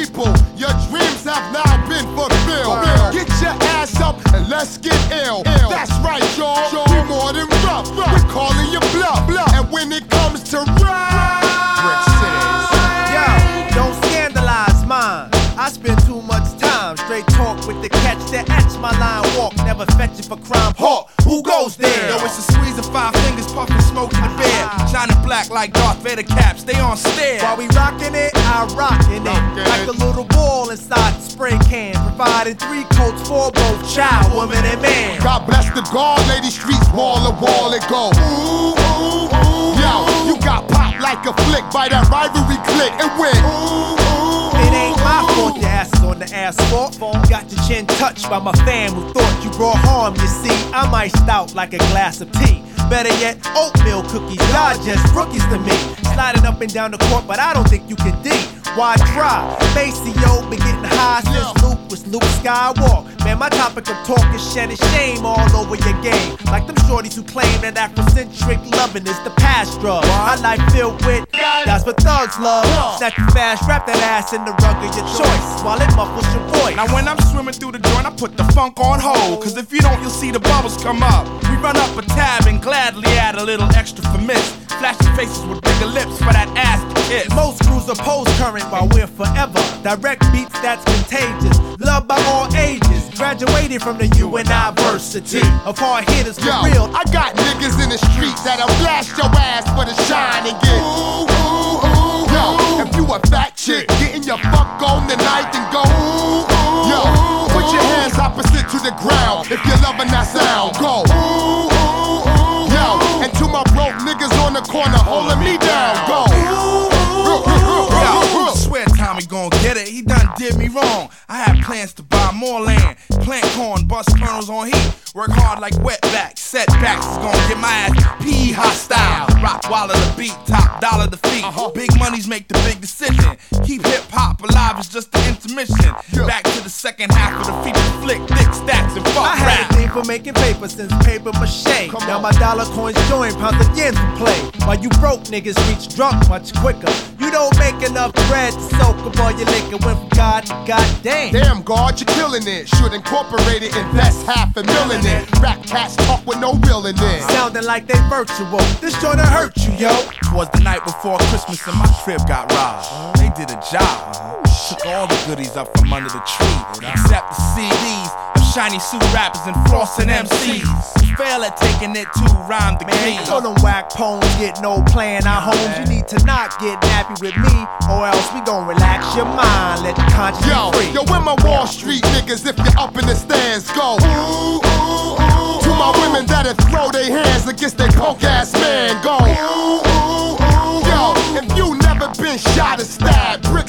people, your dreams have now been fulfilled. Get your ass up and let's get ill. That's right, y'all. We more than rough. We're calling you bluff. And when it comes to Brick Cities, yo, don't scandalize mine. I spend too much time straight talk with the catch that etch my line walk. Never fetch it for crime. Hawk, who goes there? Yo, it's a squeeze of 5 fingers, puffing smoke in the bed. Shining black like Darth Vader caps, stay on stare. While we rockin' it, I rockin' it. Like a little ball inside the spray can. Providing 3 coats for both child, woman, and man. God bless the guard, lady streets, wall to wall it go. Ooh, ooh, ooh. Yo, you got popped like a flick by that rivalry click and went. Ooh, ooh, it ain't my fault your ass is on the asphalt. Got your chin touched by my fam who thought you brought harm. You see, I'm iced out like a glass of tea. Better yet, oatmeal cookies, y'all just rookies to me. Sliding up and down the court, but I don't think you can D. Why try? Maceo been getting high since Luke was Luke Skywalker. Man, my topic of talk is shedding shame all over your game. Like them shorties who claim that Afrocentric loving is the past drug. My life filled with, that's what thugs love. Snatch you fast, wrap that ass in the rug of your choice while it muffles your voice. Now when I'm swimming through the joint, I put the funk on hold. Cause if you don't, you'll see the bubbles come up. We run up a tab and gladly add a little extra for miss. Flashing faces with bigger lips for that ass to kiss. Most crews oppose current while we're forever. Direct beats that's contagious, loved by all ages. Graduated from the University of hard hitters for real. I got niggas in the streets that'll blast your ass for the shine and get ooh, ooh, ooh. Yo, if you a fat chick, getting your fuck on tonight and go ooh, ooh. Yo, put your hands opposite to the ground if you're loving that sound. Go ooh, ooh, ooh. Yo, and to my broke niggas on the corner holding me down. Go ooh, I swear Tommy gon' get it, he done did me wrong. I had plans to buy more land, plant corn, bust kernels on heat. Work hard like wetbacks, setbacks is gon' get my ass P hostile. Rock wallet the beat, top dollar the feet. Big monies make the big decision. Keep hip hop alive, it's just the intermission. Back to the second half of the feature flick, thick stacks and fuck I had rap. a thing for making paper since paper mache. Now my dollar coins join pounds of yen to play. While you broke niggas reach drunk much quicker. You don't make enough bread to soak up all your liquor. Went from God to goddamn. Damn, God, you're killing it. Should incorporate it, invest $500,000 in it. Rap cats talk with no real in it. Sounding like they virtual. This joint'll hurt you, yo. Twas the night before Christmas and my crib got robbed. They did a job. Took all the goodies up from under the tree, except the CDs of shiny suit rappers and flossing MCs. Fail at taking it to rhyme the key. So them whack poems get no playing our homes. You need to not get nappy with me, or else we gon' relax your mind, let the conscience be free. Yo, where my Wall Street niggas if you're up in the stands, go ooh, ooh, ooh. To my women that'll throw their hands against their punk ass man, go ooh, ooh, ooh. Yo, if you never been shot or stabbed, Brick